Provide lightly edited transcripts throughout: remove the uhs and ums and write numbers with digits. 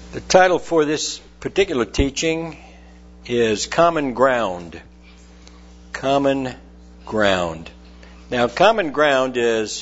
The title for this particular teaching is Common Ground. Common Ground. Now, common ground is,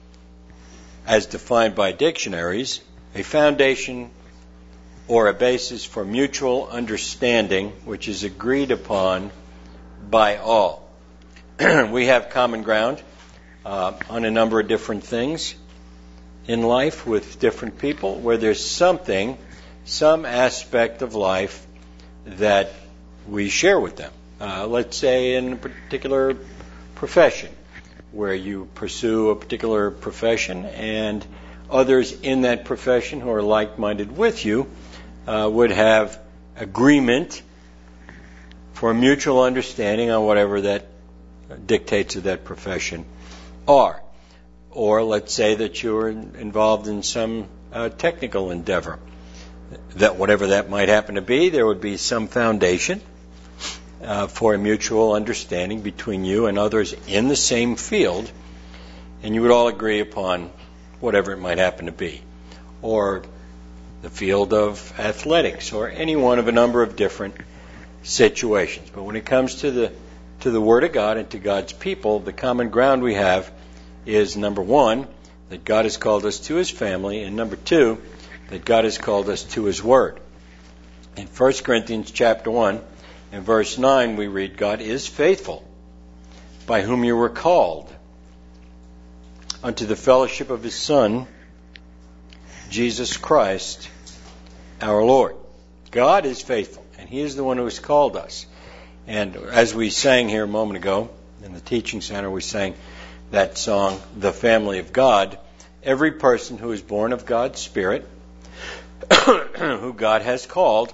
as defined by dictionaries, a foundation or a basis for mutual understanding which is agreed upon by all. We have common ground on a number of different things in life with different people where there's some aspect of life that we share with them. Let's say in a particular profession where you pursue a particular profession and others in that profession who are like-minded with you would have agreement for mutual understanding on whatever that dictates of that profession are. Or let's say that you're involved in some technical endeavor, that whatever that might happen to be, there would be some foundation for a mutual understanding between you and others in the same field, and you would all agree upon whatever it might happen to be. Or the field of athletics, or any one of a number of different situations. But when it comes to the Word of God and to God's people, the common ground we have is, number one, that God has called us to His family, and number two, that God has called us to His Word. In 1 Corinthians chapter 1 and verse 9 we read, God is faithful, by whom you were called, unto the fellowship of His Son, Jesus Christ, our Lord. God is faithful, and He is the one who has called us. And as we sang here a moment ago, in the teaching center, we sang that song, The Family of God. Every person who is born of God's Spirit, who God has called,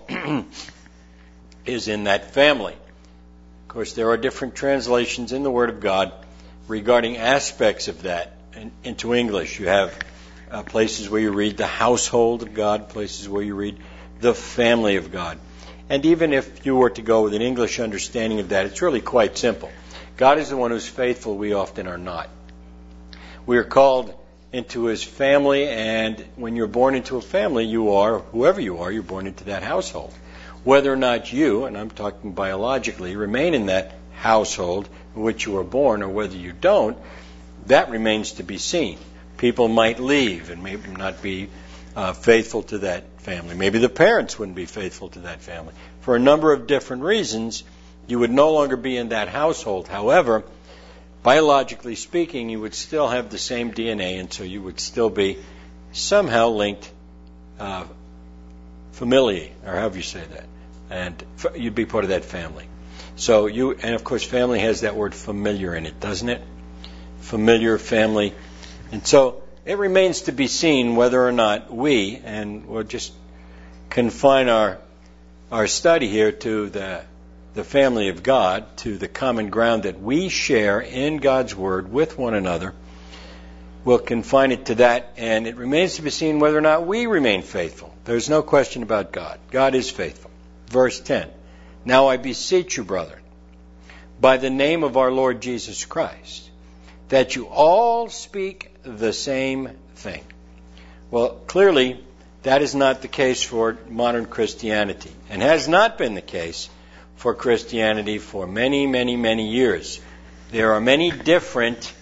is in that family. Of course, there are different translations in the Word of God regarding aspects of that. Into English, you have places where you read the household of God, places where you read the family of God. And even if you were to go with an English understanding of that, it's really quite simple. God is the one who's faithful, we often are not. We are called into His family, and when you're born into a family, you are, whoever you are, you're born into that household. Whether or not you, and I'm talking biologically, remain in that household in which you were born, or whether you don't, that remains to be seen. People might leave and maybe not be faithful to that family. Maybe the parents wouldn't be faithful to that family. For a number of different reasons, you would no longer be in that household. However, biologically speaking, you would still have the same DNA, and so you would still be somehow linked familially, or however you say that, and you'd be part of that family. So and of course family has that word familiar in it, doesn't it? Familiar, family. And so it remains to be seen whether or not we, and we'll just confine our study here to the family of God, to the common ground that we share in God's Word with one another. We'll confine it to that, and it remains to be seen whether or not we remain faithful. There's no question about God. God is faithful. Verse 10, Now I beseech you, brethren, by the name of our Lord Jesus Christ, that you all speak the same thing. Well, clearly, that is not the case for modern Christianity, and has not been the case for Christianity for many, many, many years. There are many different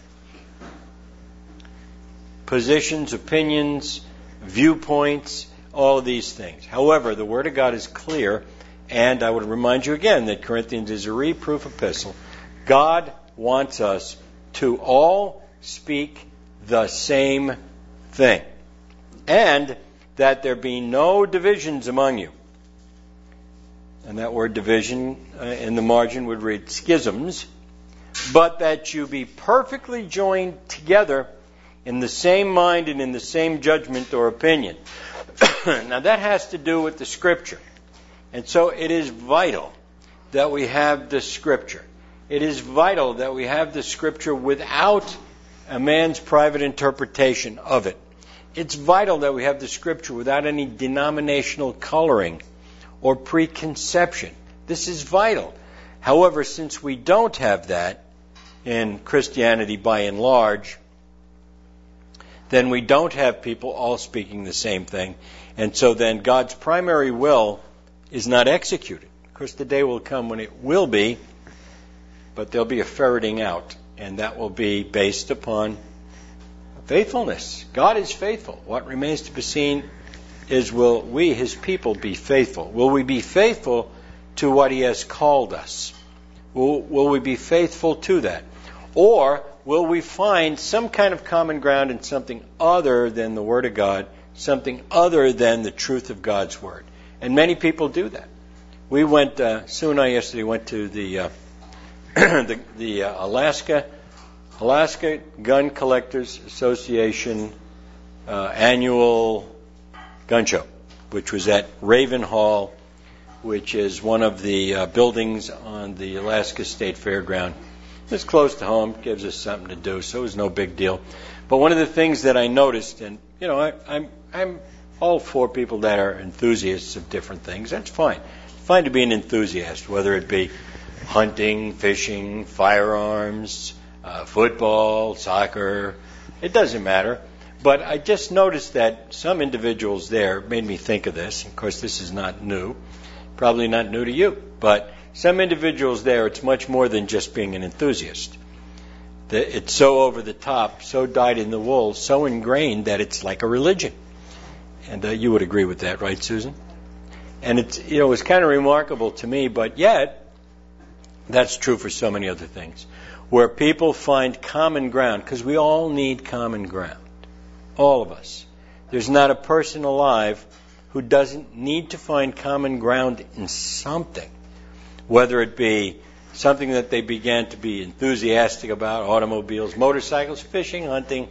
positions, opinions, viewpoints, all of these things. However, the Word of God is clear, and I would remind you again that Corinthians is a reproof epistle. God wants us to all speak the same thing, and that there be no divisions among you. And that word division in the margin would read schisms, but that you be perfectly joined together in the same mind and in the same judgment or opinion. Now that has to do with the Scripture. And so it is vital that we have the Scripture. It is vital that we have the Scripture without a man's private interpretation of it. It's vital that we have the Scripture without any denominational coloring or preconception. This is vital. However, since we don't have that in Christianity by and large, then we don't have people all speaking the same thing. And so then God's primary will is not executed. Of course, the day will come when it will be, but there'll be a ferreting out, and that will be based upon faithfulness. God is faithful. What remains to be seen is, will we, His people, be faithful? Will we be faithful to what He has called us? Will we be faithful to that? Or will we find some kind of common ground in something other than the Word of God, something other than the truth of God's Word? And many people do that. We went, Sue and I yesterday went to the the Alaska Gun Collectors Association annual gun show, which was at Raven Hall, which is one of the buildings on the Alaska State Fairground. It's close to home, gives us something to do, so it was no big deal. But one of the things that I noticed, and you know, I'm all for people that are enthusiasts of different things. That's fine. It's fine to be an enthusiast, whether it be hunting, fishing, firearms, football, soccer. It doesn't matter. But I just noticed that some individuals there made me think of this. Of course, this is not new. Probably not new to you. But some individuals there, it's much more than just being an enthusiast. It's so over the top, so dyed in the wool, so ingrained that it's like a religion. And you would agree with that, right, Susan? And it was kind of remarkable to me, but yet that's true for so many other things, where people find common ground, because we all need common ground. All of us. There's not a person alive who doesn't need to find common ground in something, whether it be something that they began to be enthusiastic about, automobiles, motorcycles, fishing, hunting,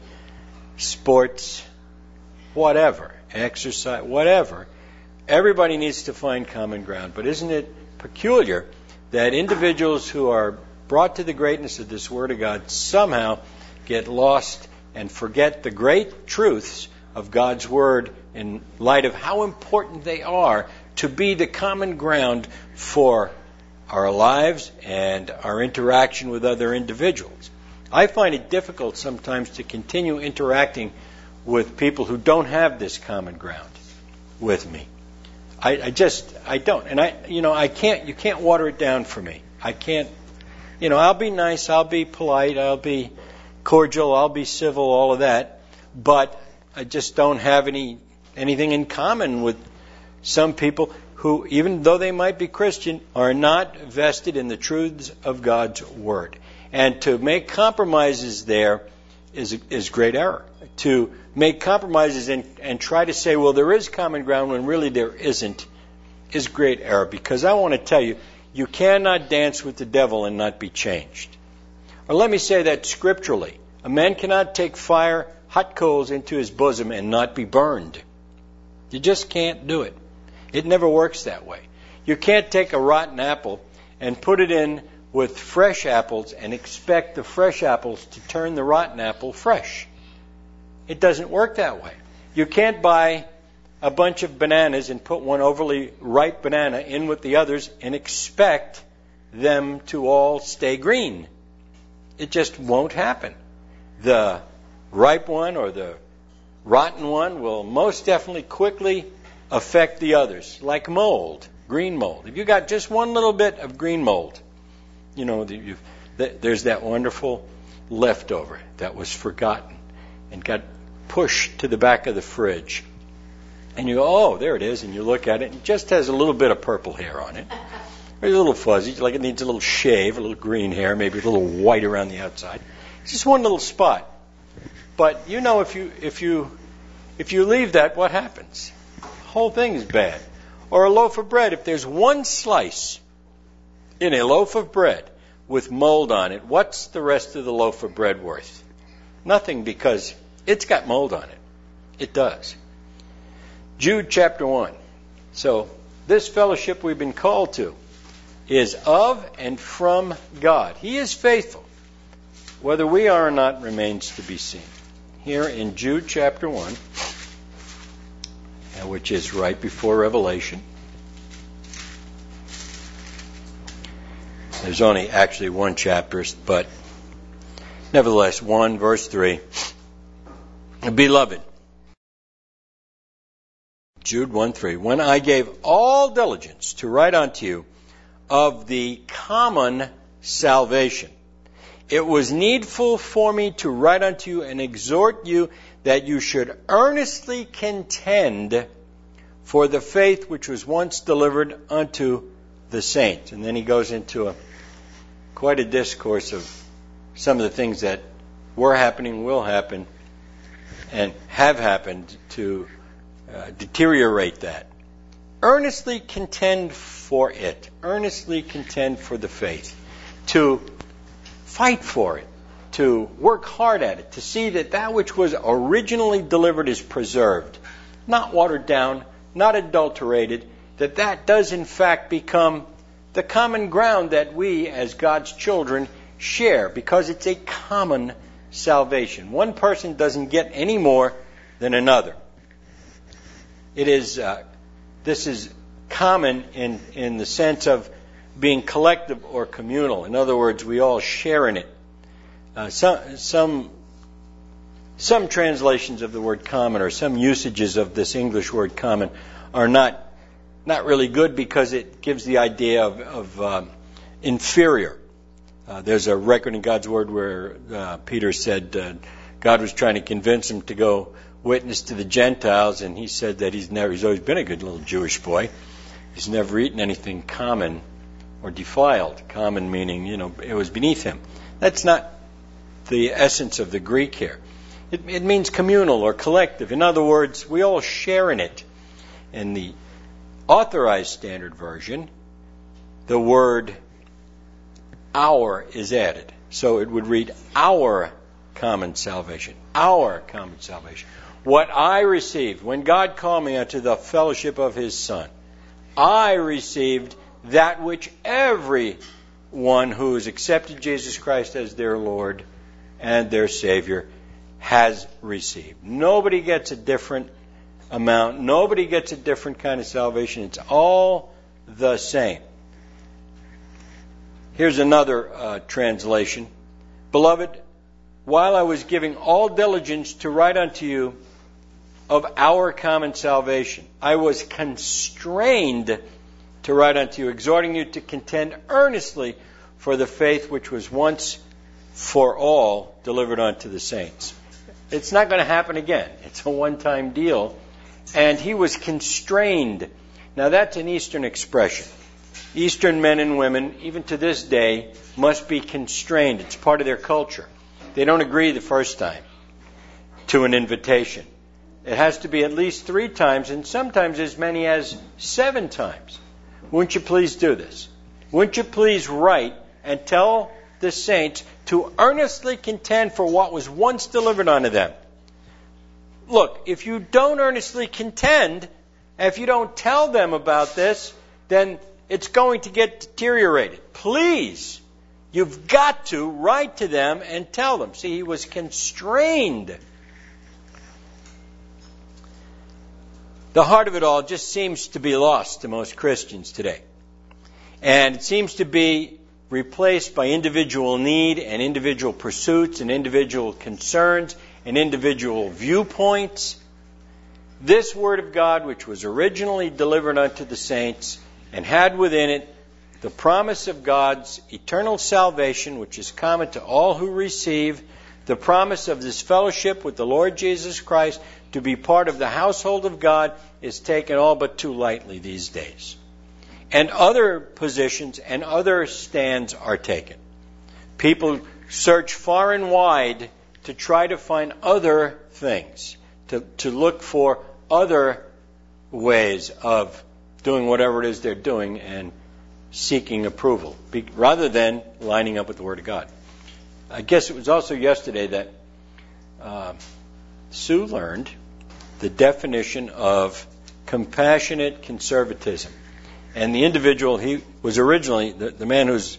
sports, whatever, exercise, whatever. Everybody needs to find common ground. But isn't it peculiar that individuals who are brought to the greatness of this Word of God somehow get lost and forget the great truths of God's Word in light of how important they are to be the common ground for our lives and our interaction with other individuals. I find it difficult sometimes to continue interacting with people who don't have this common ground with me. I don't. And you can't water it down for me. I can't, I'll be nice, I'll be polite, I'll be cordial, I'll be civil, all of that, but I just don't have anything in common with some people who, even though they might be Christian, are not vested in the truths of God's Word. And to make compromises there is great error. To make compromises and try to say, well, there is common ground when really there isn't, is great error. Because I want to tell you, you cannot dance with the devil and not be changed. Or let me say that scripturally. A man cannot take fire, hot coals into his bosom and not be burned. You just can't do it. It never works that way. You can't take a rotten apple and put it in with fresh apples and expect the fresh apples to turn the rotten apple fresh. It doesn't work that way. You can't buy a bunch of bananas and put one overly ripe banana in with the others and expect them to all stay green. It just won't happen. The ripe one or the rotten one will most definitely quickly affect the others, like mold, green mold. If you got just one little bit of green mold, there's that wonderful leftover that was forgotten and got pushed to the back of the fridge. And you go, oh, there it is, and you look at it, and it just has a little bit of purple hair on it. It's a little fuzzy, like it needs a little shave, a little green hair, maybe a little white around the outside. It's just one little spot. But if you leave that, what happens? The whole thing is bad. Or a loaf of bread, if there's one slice in a loaf of bread with mold on it, what's the rest of the loaf of bread worth? Nothing, because it's got mold on it. It does. Jude chapter 1. So this fellowship we've been called to is of and from God. He is faithful. Whether we are or not remains to be seen. Here in Jude chapter 1, which is right before Revelation. There's only actually one chapter, but nevertheless, 1 verse 3. Beloved, Jude 1:3. When I gave all diligence to write unto you of the common salvation, it was needful for me to write unto you and exhort you that you should earnestly contend for the faith which was once delivered unto the saints. And then he goes into quite a discourse of some of the things that were happening, will happen, and have happened to deteriorate that. Earnestly contend for it. Earnestly contend for the faith. To fight for it. To work hard at it. To see that that which was originally delivered is preserved. Not watered down. Not adulterated. That does in fact become the common ground that we as God's children share. Because it's a common salvation. One person doesn't get any more than another. This is common in the sense of being collective or communal. In other words, we all share in it. Some translations of the word common, or some usages of this English word common, are not really good because it gives the idea of inferior. There's a record in God's Word where Peter said God was trying to convince him to go witness to the Gentiles, and he said that he's always been a good little Jewish boy. He's never eaten anything common or defiled. Common meaning, it was beneath him. That's not the essence of the Greek here. It means communal or collective. In other words, we all share in it. In the Authorized Standard Version, the word our is added. So it would read our common salvation. Our common salvation. What I received when God called me unto the fellowship of His Son, I received that which everyone who has accepted Jesus Christ as their Lord and their Savior has received. Nobody gets a different amount. Nobody gets a different kind of salvation. It's all the same. Here's another translation. Beloved, while I was giving all diligence to write unto you of our common salvation, I was constrained to write unto you, exhorting you to contend earnestly for the faith which was once for all delivered unto the saints. It's not going to happen again. It's a one-time deal. And he was constrained. Now that's an Eastern expression. Eastern men and women, even to this day, must be constrained. It's part of their culture. They don't agree the first time to an invitation. It has to be at least 3 times, and sometimes as many as 7 times. Wouldn't you please do this? Wouldn't you please write and tell the saints to earnestly contend for what was once delivered unto them? Look, if you don't earnestly contend, and if you don't tell them about this, then it's going to get deteriorated. Please, you've got to write to them and tell them. See, he was constrained. The heart of it all just seems to be lost to most Christians today. And it seems to be replaced by individual need and individual pursuits and individual concerns and individual viewpoints. This Word of God, which was originally delivered unto the saints and had within it the promise of God's eternal salvation, which is common to all who receive, the promise of this fellowship with the Lord Jesus Christ, to be part of the household of God, is taken all but too lightly these days. And other positions and other stands are taken. People search far and wide to try to find other things, to look for other ways of doing whatever it is they're doing and seeking approval, rather than lining up with the Word of God. I guess it was also yesterday that Sue learned the definition of compassionate conservatism. And the individual, he was originally, the man who's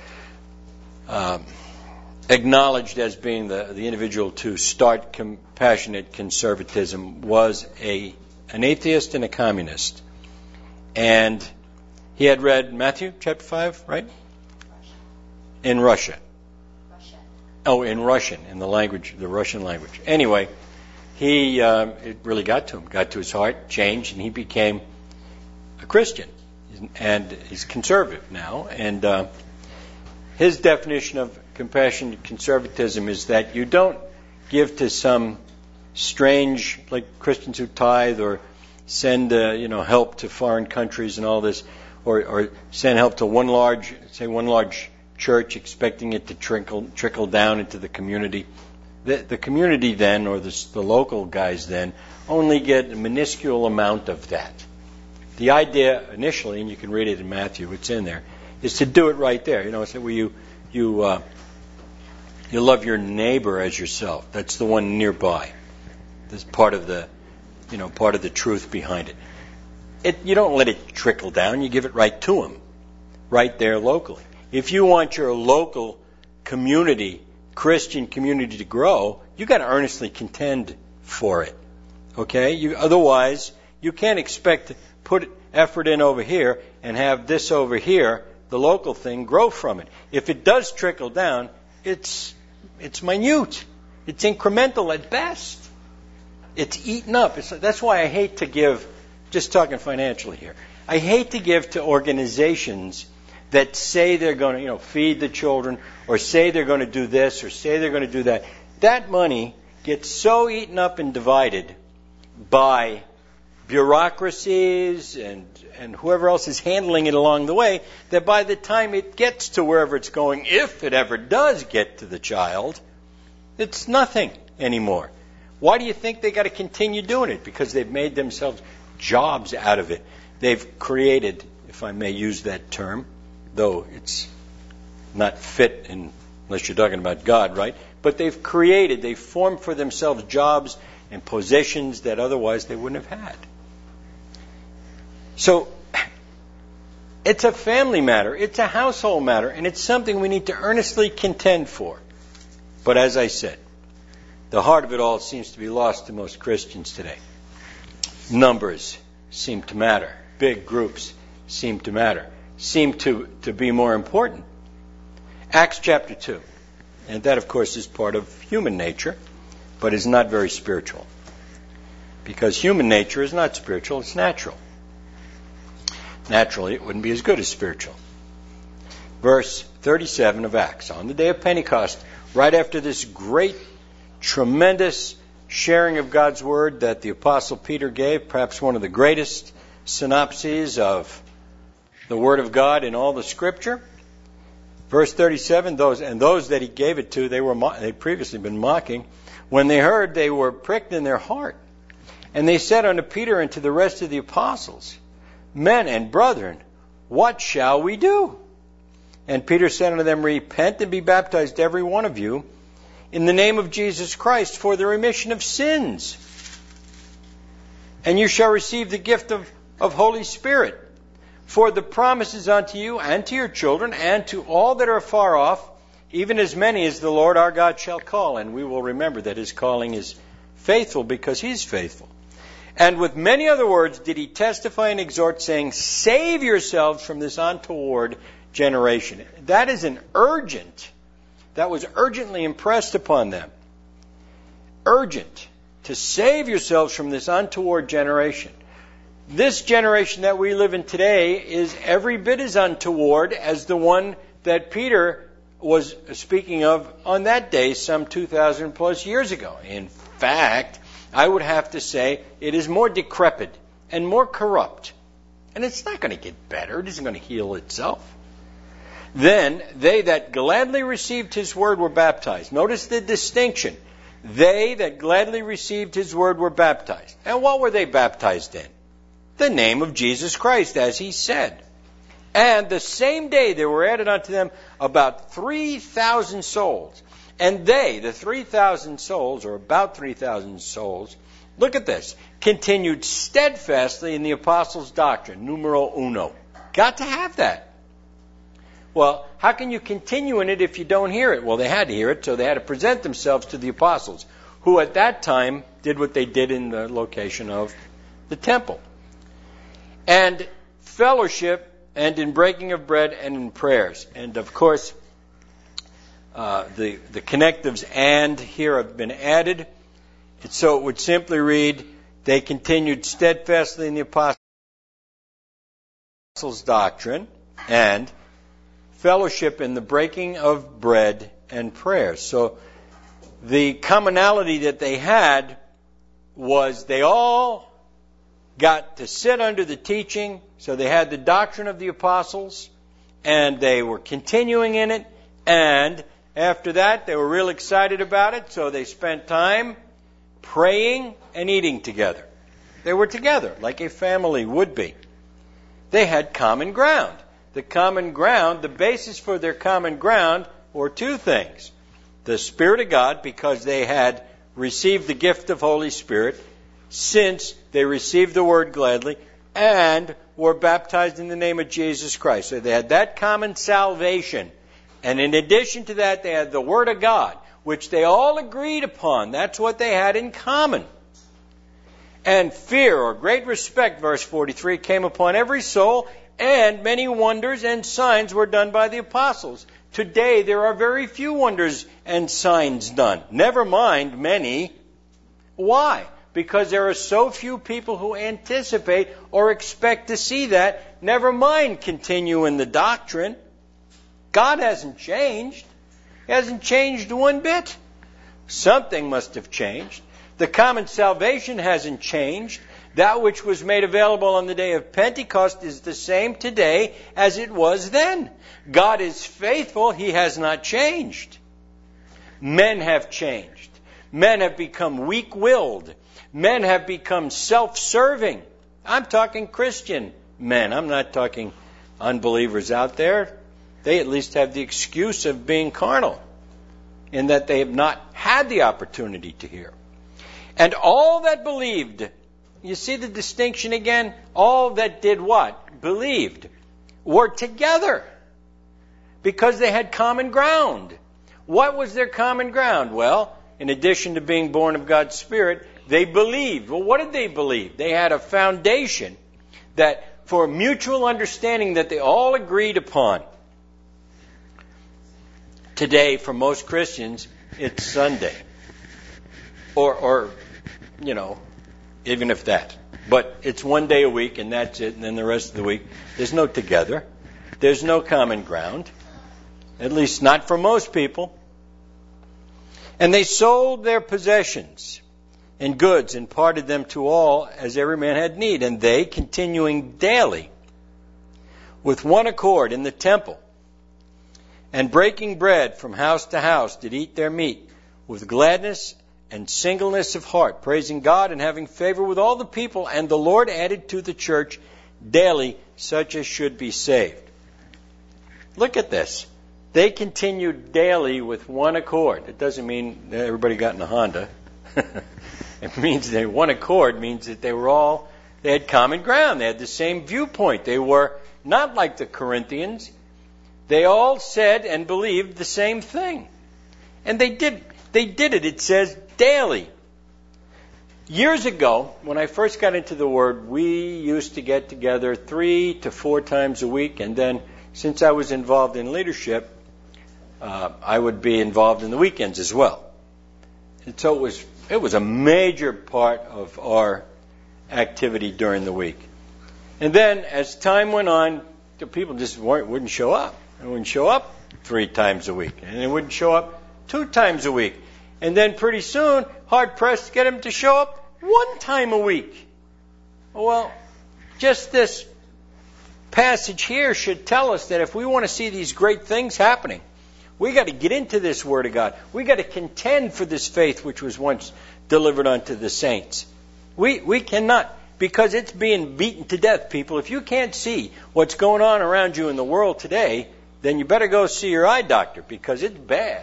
acknowledged as being the individual to start compassionate conservatism, was an atheist and a communist. And he had read Matthew chapter 5, right? In Russia. Oh, in Russian, in the Russian language. Anyway, it really got to him, got to his heart, changed, and he became a Christian. And he's conservative now. And his definition of compassionate conservatism is that you don't give to some strange, like Christians who tithe or send help to foreign countries and all this, or send help to one large church, expecting it to trickle down into the community. The community then, or the local guys then, only get a minuscule amount of that. The idea initially, and you can read it in Matthew, it's in there, is to do it right there. Say, well, you love your neighbor as yourself. That's the one nearby. That's part of the truth behind it. You don't let it trickle down. You give it right to him, right there locally. If you want your local community, Christian community, to grow, you got to earnestly contend for it. Okay? Otherwise, you can't expect to put effort in over here and have this over here, the local thing, grow from it. If it does trickle down, it's minute. It's incremental at best. It's eaten up. That's why I hate to give, just talking financially here, I hate to give to organizations that say they're going to, feed the children, or say they're going to do this, or say they're going to do that. That money gets so eaten up and divided by bureaucracies and whoever else is handling it along the way, that by the time it gets to wherever it's going, if it ever does get to the child, it's nothing anymore. Why do you think they got to continue doing it? Because they've made themselves jobs out of it. They've created, if I may use that term, though it's not fit unless you're talking about God, right? But they've formed for themselves jobs and positions that otherwise they wouldn't have had. So it's a family matter, it's a household matter, and it's something we need to earnestly contend for. But as I said, the heart of it all seems to be lost to most Christians today. Numbers seem to matter. Big groups seem to matter. Seem to be more important. Acts chapter 2. And that, of course, is part of human nature, but is not very spiritual. Because human nature is not spiritual, it's natural. Naturally, it wouldn't be as good as spiritual. Verse 37 of Acts. On the day of Pentecost, right after this great, tremendous sharing of God's Word that the Apostle Peter gave, perhaps one of the greatest synopses of the Word of God in all the Scripture. Verse 37, those that he gave it to, they'd previously been mocking. When they heard, they were pricked in their heart. And they said unto Peter and to the rest of the apostles, Men and brethren, what shall we do? And Peter said unto them, Repent and be baptized every one of you in the name of Jesus Christ for the remission of sins. And you shall receive the gift of Holy Spirit. For the promises unto you and to your children and to all that are far off, even as many as the Lord our God shall call. And we will remember that his calling is faithful because he's faithful. And with many other words did he testify and exhort, saying, Save yourselves from this untoward generation. That was urgently impressed upon them. Urgent. To save yourselves from this untoward generation. This generation that we live in today is every bit as untoward as the one that Peter was speaking of on that day some 2,000 plus years ago. In fact, I would have to say it is more decrepit and more corrupt. And it's not going to get better. It isn't going to heal itself. Then they that gladly received his word were baptized. Notice the distinction. They that gladly received his word were baptized. And what were they baptized in? The name of Jesus Christ, as he said. And the same day there were added unto them about 3,000 souls. And they, the 3,000 souls, or about 3,000 souls, look at this, continued steadfastly in the apostles' doctrine, numero uno. Got to have that. Well, how can you continue in it if you don't hear it? Well, they had to hear it, so they had to present themselves to the apostles, who at that time did what they did in the location of the temple. And fellowship, and in breaking of bread, and in prayers. And of course, the connectives and here have been added. So it would simply read, they continued steadfastly in the apostles' doctrine and fellowship in the breaking of bread and prayers. So the commonality that they had was they all got to sit under the teaching. So they had the doctrine of the apostles, and they were continuing in it. And after that, they were real excited about it, so they spent time praying and eating together. They were together like a family would be. They had common ground. The common ground, the basis for their common ground were two things. The Spirit of God, because they had received the gift of Holy Spirit since they received the Word gladly and were baptized in the name of Jesus Christ. So they had that common salvation. And in addition to that, they had the Word of God, which they all agreed upon. That's what they had in common. And fear or great respect, verse 43, came upon every soul, and many wonders and signs were done by the apostles. Today there are very few wonders and signs done. Never mind many. Why? Because there are so few people who anticipate or expect to see that. Never mind continue in the doctrine. God hasn't changed. He hasn't changed one bit. Something must have changed. The common salvation hasn't changed. That which was made available on the day of Pentecost is the same today as it was then. God is faithful. He has not changed. Men have changed. Men have become weak-willed. Men have become self-serving. I'm talking Christian men. I'm not talking unbelievers out there. They at least have the excuse of being carnal in that they have not had the opportunity to hear. And all that believed, you see the distinction again? All that did what? Believed. Were together. Because they had common ground. What was their common ground? Well, in addition to being born of God's Spirit, they believed. Well, what did they believe? They had a foundation that for mutual understanding that they all agreed upon. Today, for most Christians, it's Sunday. Or even if that. But it's one day a week and that's it. And then the rest of the week, there's no together. There's no common ground. At least not for most people. And they sold their possessions and goods and parted them to all as every man had need. And they, continuing daily with one accord in the temple and breaking bread from house to house, did eat their meat with gladness and singleness of heart, praising God and having favor with all the people. And the Lord added to the church daily such as should be saved. Look at this. They continued daily with one accord. It doesn't mean that everybody got in a Honda. It means that one accord means that they had common ground. They had the same viewpoint. They were not like the Corinthians. They all said and believed the same thing. And they did it, it says, daily. Years ago, when I first got into the Word, we used to get together 3 to 4 times a week. And then, since I was involved in leadership, I would be involved in the weekends as well. And so it was a major part of our activity during the week. And then, as time went on, the people just wouldn't show up. They wouldn't show up 3 times a week. And they wouldn't show up 2 times a week. And then pretty soon, hard-pressed to get them to show up 1 time a week. Well, just this passage here should tell us that if we want to see these great things happening, we got to get into this Word of God. We got to contend for this faith which was once delivered unto the saints. We cannot, because it's being beaten to death, people. If you can't see what's going on around you in the world today, then you better go see your eye doctor, because it's bad.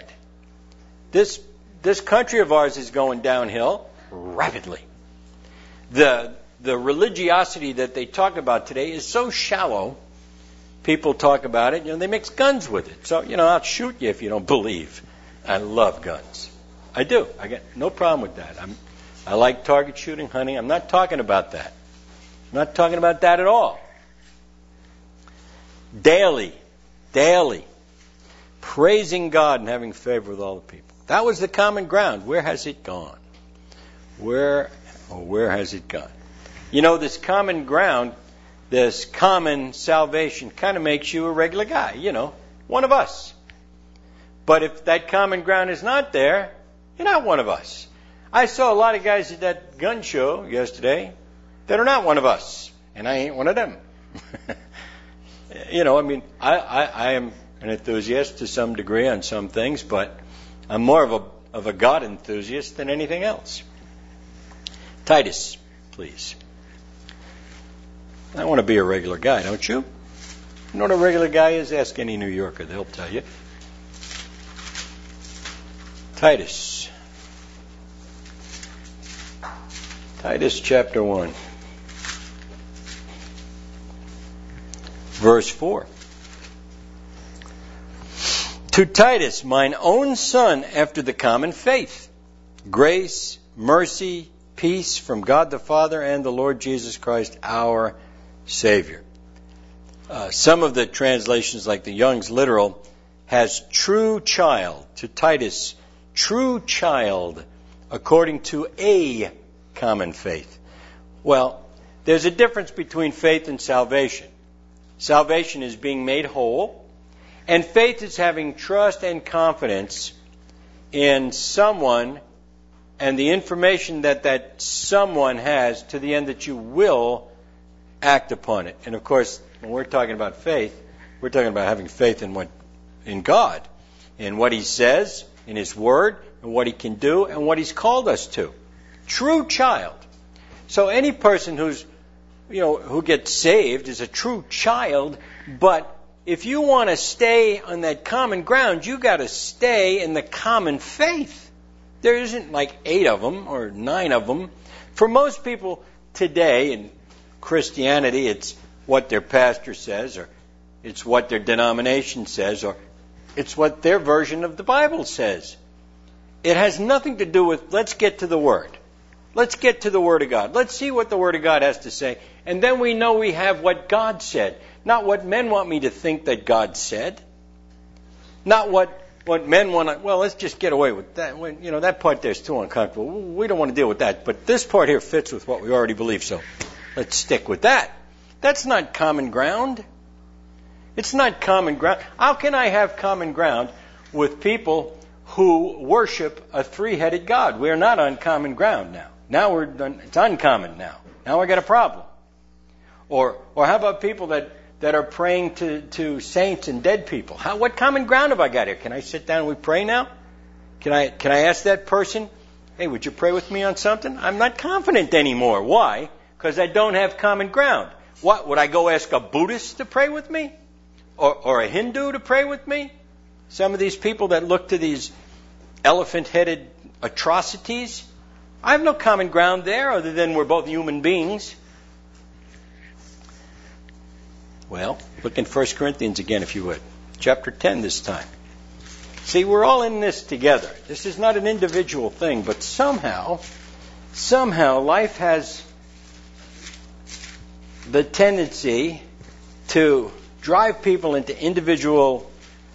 This country of ours is going downhill rapidly. The religiosity that they talk about today is so shallow. People talk about it, they mix guns with it. So, I'll shoot you if you don't believe. I love guns. I do. I got no problem with that. I like target shooting, hunting. I'm not talking about that. I'm not talking about that at all. Daily, praising God and having favor with all the people. That was the common ground. Where has it gone? Where has it gone? You know, this common ground, this common salvation kind of makes you a regular guy, you know, one of us. But if that common ground is not there, you're not one of us. I saw a lot of guys at that gun show yesterday that are not one of us, and I ain't one of them. You know, I mean, I am an enthusiast to some degree on some things, but I'm more of a God enthusiast than anything else. Titus, please. I want to be a regular guy, don't you? You know what a regular guy is? Ask any New Yorker, they'll tell you. Titus. Titus chapter 1. Verse 4. To Titus, mine own son, after the common faith, grace, mercy, peace from God the Father and the Lord Jesus Christ, our Savior. Some of the translations, like the Young's Literal, has true child. To Titus, true child, according to a common faith. Well, there's a difference between faith and salvation. Salvation is being made whole, and faith is having trust and confidence in someone and the information that someone has to the end that you will act upon it. And of course, when we're talking about faith, we're talking about having faith in God, in what He says, in His Word, and what He can do, and what He's called us to. True child. So any person who gets saved is a true child, but if you want to stay on that common ground, you got to stay in the common faith. There isn't like 8 of them or 9 of them. For most people today in Christianity, it's what their pastor says, or it's what their denomination says, or it's what their version of the Bible says. It has nothing to do with, let's get to the Word. Let's get to the Word of God. Let's see what the Word of God has to say. And then we know we have what God said. Not what men want me to think that God said. Not what men want to, well, let's just get away with that. That part there is too uncomfortable. We don't want to deal with that. But this part here fits with what we already believe, so let's stick with that. That's not common ground. It's not common ground. How can I have common ground with people who worship a three-headed God? We're not on common ground now. Now it's uncommon now. Now I got a problem. Or how about people that are praying to saints and dead people? What common ground have I got here? Can I sit down and we pray now? Can I ask that person, hey, would you pray with me on something? I'm not confident anymore. Why? Because I don't have common ground. What, would I go ask a Buddhist to pray with me? Or a Hindu to pray with me? Some of these people that look to these elephant-headed atrocities, I have no common ground there other than we're both human beings. Well, look in 1 Corinthians again, if you would. Chapter 10 this time. See, we're all in this together. This is not an individual thing, but somehow life has the tendency to drive people into individual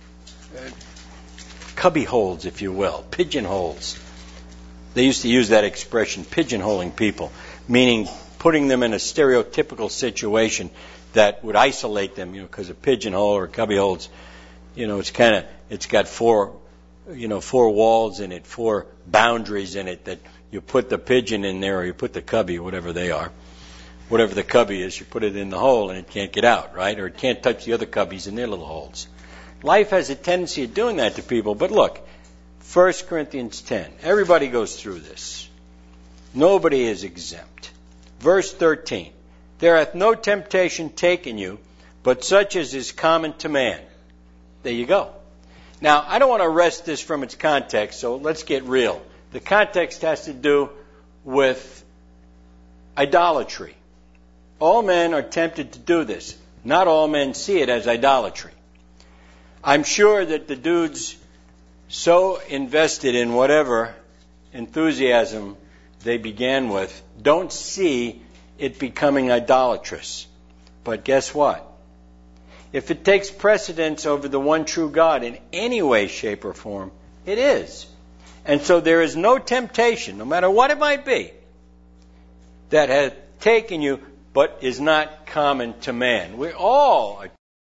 cubby holes, if you will, pigeonholes. They used to use that expression, pigeonholing people, meaning putting them in a stereotypical situation that would isolate them, because a pigeonhole or a cubbyhole's, it's got four walls in it, 4 boundaries in it that you put the pigeon in there or you put the cubby, whatever they are. Whatever the cubby is, you put it in the hole and it can't get out, right? Or it can't touch the other cubbies in their little holes. Life has a tendency of doing that to people. But look, 1 Corinthians 10. Everybody goes through this. Nobody is exempt. Verse 13. There hath no temptation taken you, but such as is common to man. There you go. Now, I don't want to wrest this from its context, so let's get real. The context has to do with idolatry. All men are tempted to do this. Not all men see it as idolatry. I'm sure that the dudes so invested in whatever enthusiasm they began with don't see it becoming idolatrous. But guess what? If it takes precedence over the one true God in any way, shape, or form, it is. And so there is no temptation, no matter what it might be, that has taken you, but is not common to man. We all are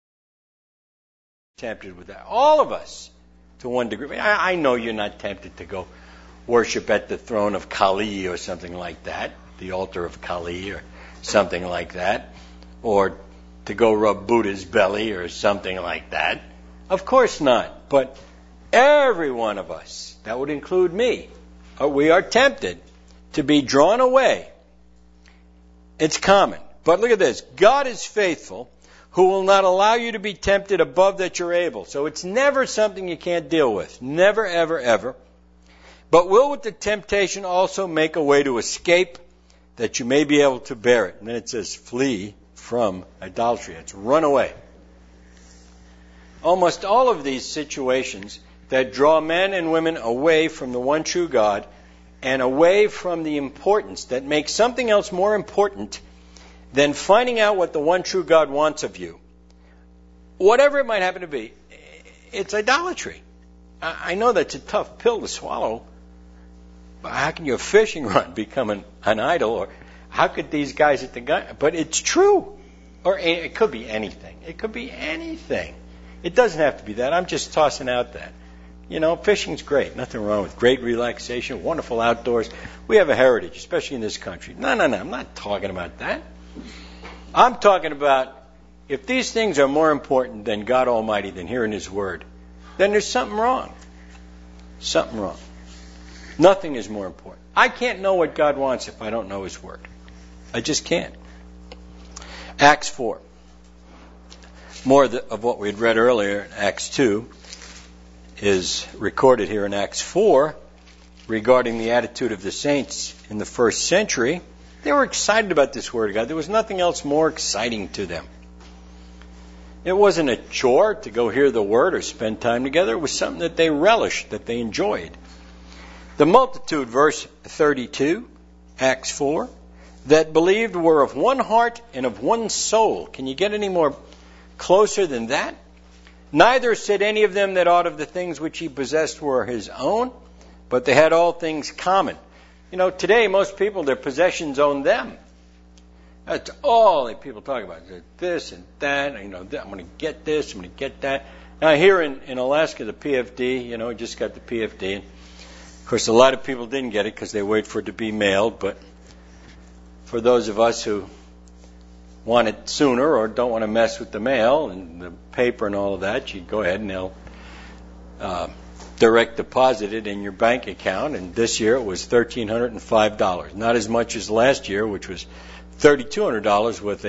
tempted with that. All of us, to one degree. I know you're not tempted to go worship at the throne of Kali or something like that, the altar of Kali or something like that, or to go rub Buddha's belly or something like that. Of course not. But every one of us, that would include me, we are tempted to be drawn away. It's common. But look at this. God is faithful, who will not allow you to be tempted above that you're able. So it's never something you can't deal with. Never, ever, ever. But will with the temptation also make a way to escape, that you may be able to bear it. And then it says, flee from idolatry. It's run away. Almost all of these situations that draw men and women away from the one true God and away from the importance, that makes something else more important than finding out what the one true God wants of you. Whatever it might happen to be, it's idolatry. I know that's a tough pill to swallow. But how can your fishing rod become an idol? Or how could these guys at the gun? But it's true. Or it could be anything. It could be anything. It doesn't have to be that. I'm just tossing out that. You know, fishing's great. Nothing wrong with great relaxation, wonderful outdoors. We have a heritage, especially in this country. No. I'm not talking about that. I'm talking about if these things are more important than God Almighty, than hearing His Word, then there's something wrong. Something wrong. Nothing is more important. I can't know what God wants if I don't know His Word. I just can't. Acts 4. More of what we had read earlier in Acts 2 is recorded here in Acts 4 regarding the attitude of the saints in the first century. They were excited about this Word of God. There was nothing else more exciting to them. It wasn't a chore to go hear the Word or spend time together. It was something that they relished, that they enjoyed. The multitude, verse 32, Acts 4, that believed were of one heart and of one soul. Can you get any more closer than that? Neither said any of them that aught of the things which he possessed were his own, but they had all things common. You know, today most people, their possessions own them. That's all that people talk about. This and that. You know, I'm going to get this. I'm going to get that. Now here in Alaska, the PFD, just got the PFD. And of course, a lot of people didn't get it because they wait for it to be mailed. But for those of us who want it sooner or don't want to mess with the mail and the paper and all of that, you go ahead and they'll direct deposit it in your bank account. And this year it was $1,305. Not as much as last year, which was $3,200 with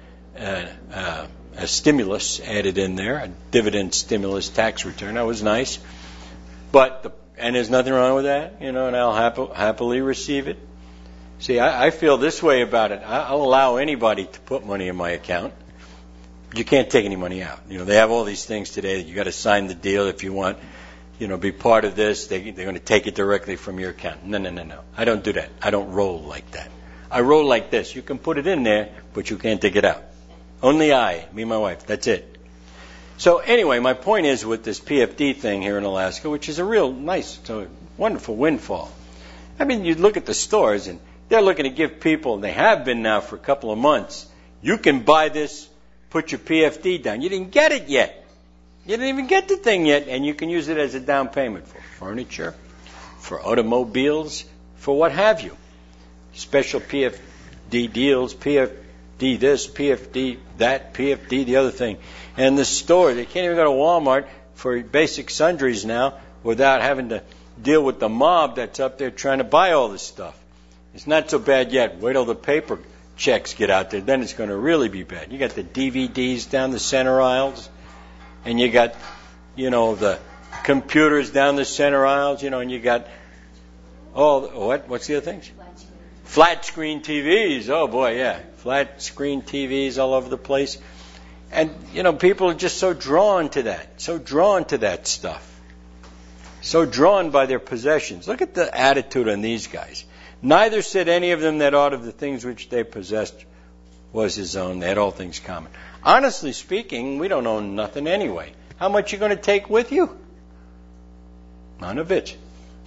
a stimulus added in there, a dividend stimulus tax return. That was nice. And there's nothing wrong with that, and I'll happily receive it. See, I feel this way about it. I'll allow anybody to put money in my account. You can't take any money out. They have all these things today that you got to sign the deal if you want, be part of this. They're going to take it directly from your account. No. I don't do that. I don't roll like that. I roll like this. You can put it in there, but you can't take it out. Only me and my wife. That's it. So anyway, my point is with this PFD thing here in Alaska, which is a real nice, so wonderful windfall. I mean, you look at the stores and they're looking to give people, and they have been now for a couple of months, you can buy this, put your PFD down. You didn't get it yet. You didn't even get the thing yet, and you can use it as a down payment for furniture, for automobiles, for what have you. Special PFD deals, PFD this, PFD that, PFD the other thing. And the store, they can't even go to Walmart for basic sundries now without having to deal with the mob that's up there trying to buy all this stuff. It's not so bad yet. Wait till the paper checks get out there. Then it's going to really be bad. You got the DVDs down the center aisles, and you got, the computers down the center aisles, and you got what's the other things? Flat screen TVs. Oh boy, yeah. Flat screen TVs all over the place. And, people are just so drawn to that. So drawn to that stuff. So drawn by their possessions. Look at the attitude on these guys. Neither said any of them that aught of the things which they possessed was his own. They had all things common. Honestly speaking, we don't own nothing anyway. How much are you going to take with you? None of it.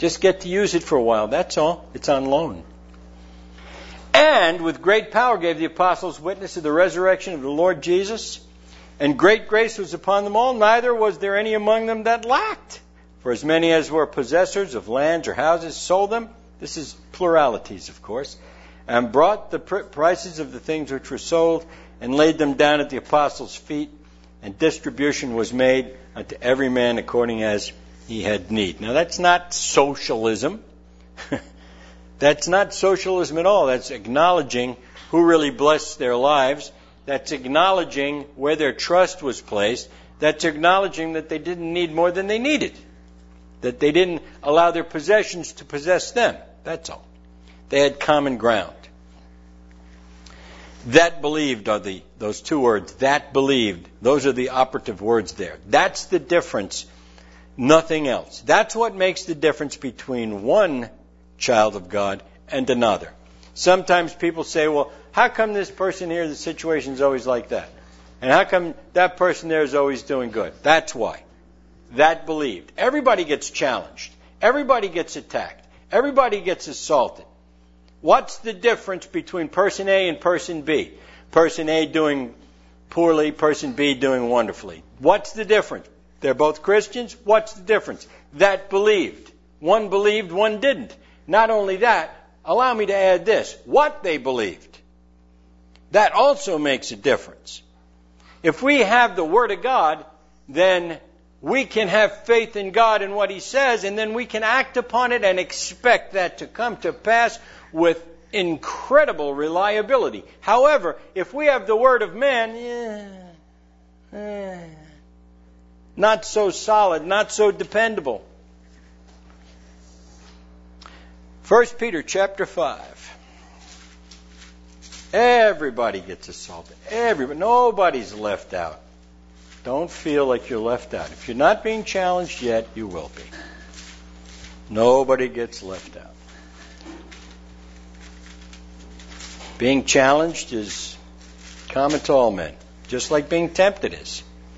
Just get to use it for a while. That's all. It's on loan. And with great power gave the apostles witness of the resurrection of the Lord Jesus. And great grace was upon them all. Neither was there any among them that lacked. For as many as were possessors of lands or houses sold them. This is pluralities, of course. And brought the prices of the things which were sold and laid them down at the apostles' feet. And distribution was made unto every man according as he had need. Now that's not socialism. That's not socialism at all. That's acknowledging who really blessed their lives. That's acknowledging where their trust was placed. That's acknowledging that they didn't need more than they needed. That they didn't allow their possessions to possess them. That's all. They had common ground. That believed are those two words. That believed. Those are the operative words there. That's the difference. Nothing else. That's what makes the difference between one child of God and another. Sometimes people say, well, how come this person here, the situation's always like that? And how come that person there is always doing good? That's why. That believed. Everybody gets challenged. Everybody gets attacked. Everybody gets assaulted. What's the difference between person A and person B? Person A doing poorly, person B doing wonderfully. What's the difference? They're both Christians. What's the difference? That believed. One believed, one didn't. Not only that, allow me to add this. What they believed. That also makes a difference. If we have the Word of God, then we can have faith in God and what He says, and then we can act upon it and expect that to come to pass with incredible reliability. However, if we have the word of man, not so solid, not so dependable. 1 Peter chapter 5. Everybody gets assaulted. Everybody. Nobody's left out. Don't feel like you're left out. If you're not being challenged yet, you will be. Nobody gets left out. Being challenged is common to all men, just like being tempted is.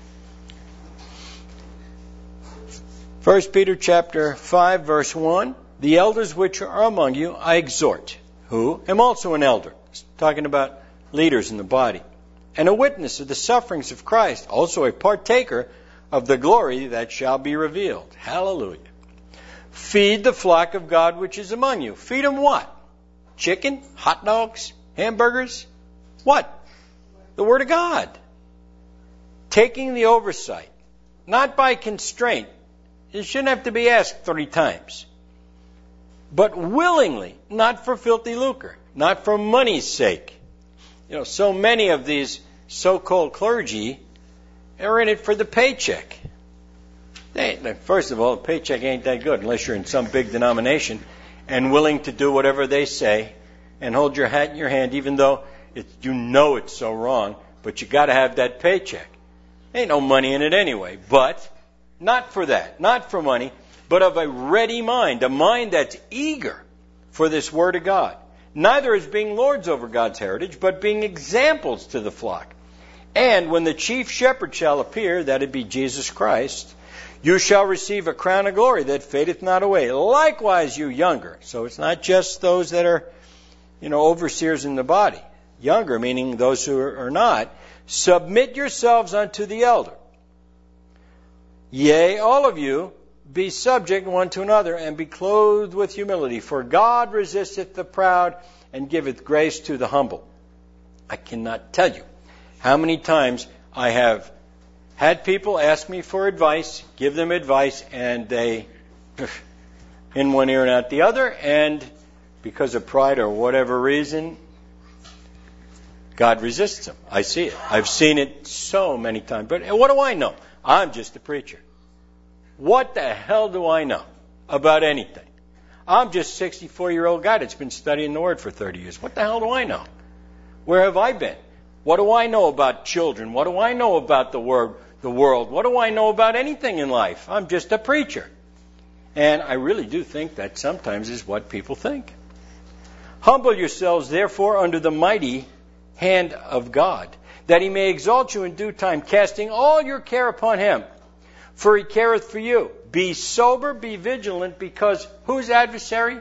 1 Peter chapter 5, verse 1, the elders which are among you I exhort, who am also an elder. It's talking about leaders in the body. And a witness of the sufferings of Christ, also a partaker of the glory that shall be revealed. Hallelujah. Feed the flock of God which is among you. Feed them what? Chicken? Hot dogs? Hamburgers? What? The Word of God. Taking the oversight. Not by constraint. It shouldn't have to be asked 3 times. But willingly, not for filthy lucre, not for money's sake. You know, so many of these so-called clergy are in it for the paycheck. First of all, the paycheck ain't that good unless you're in some big denomination and willing to do whatever they say and hold your hat in your hand, even though you know it's so wrong, but you got to have that paycheck. Ain't no money in it anyway, but not for that, not for money, but of a ready mind, a mind that's eager for this Word of God. Neither as being lords over God's heritage, but being examples to the flock. And when the chief shepherd shall appear, that it be Jesus Christ, you shall receive a crown of glory that fadeth not away. Likewise, you younger. So it's not just those that are, overseers in the body. Younger, meaning those who are not. Submit yourselves unto the elder. Yea, all of you, be subject one to another, and be clothed with humility. For God resisteth the proud, and giveth grace to the humble. I cannot tell you how many times I have had people ask me for advice, give them advice, and they in one ear and out the other, and because of pride or whatever reason, God resists them. I see it. I've seen it so many times. But what do I know? I'm just a preacher. What the hell do I know about anything? I'm just a 64-year-old guy that's been studying the Word for 30 years. What the hell do I know? Where have I been? What do I know about children? What do I know about the world? What do I know about anything in life? I'm just a preacher. And I really do think that sometimes is what people think. Humble yourselves, therefore, under the mighty hand of God, that He may exalt you in due time, casting all your care upon Him. For He careth for you. Be sober, be vigilant, because whose adversary?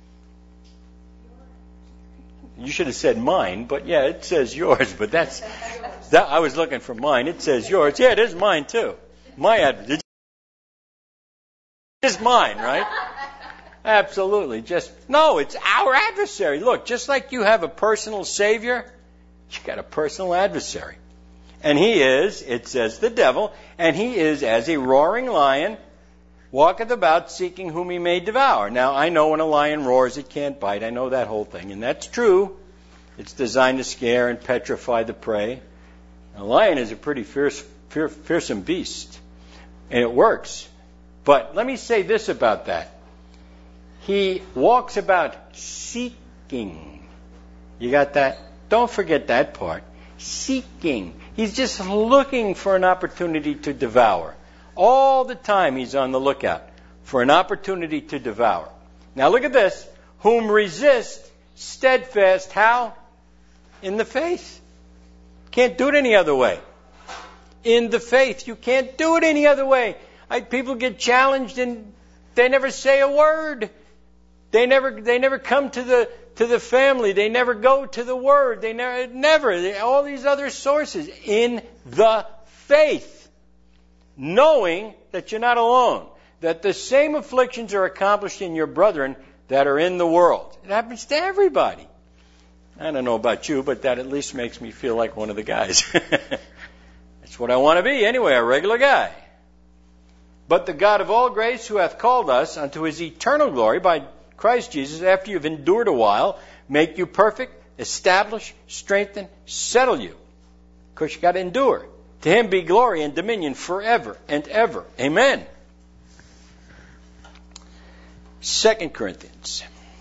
You should have said mine, but yeah, it says yours, but that I was looking for mine. It says yours. Yeah, it is mine too. My adversary. It is mine, right? Absolutely. No, it's our adversary. Look, just like you have a personal savior, you got a personal adversary. And he is, it says, the devil, and he is as a roaring lion, walketh about seeking whom he may devour. Now, I know when a lion roars, it can't bite. I know that whole thing, and that's true. It's designed to scare and petrify the prey. A lion is a pretty fearsome beast, and it works. But let me say this about that. He walks about seeking. You got that? Don't forget that part. Seeking. He's just looking for an opportunity to devour. All the time he's on the lookout for an opportunity to devour. Now look at this. Whom resist steadfast. How? In the faith. Can't do it any other way. In the faith. You can't do it any other way. People get challenged and they never say a word. They never come to the family. They never go to the Word. They never. All these other sources. In the faith. Knowing that you're not alone. That the same afflictions are accomplished in your brethren that are in the world. It happens to everybody. I don't know about you, but that at least makes me feel like one of the guys. That's what I want to be anyway, a regular guy. But the God of all grace, who hath called us unto his eternal glory by Christ Jesus, after you've endured a while, make you perfect, establish, strengthen, settle you. Of course, you got to endure. To him be glory and dominion forever and ever. Amen. 2 Corinthians.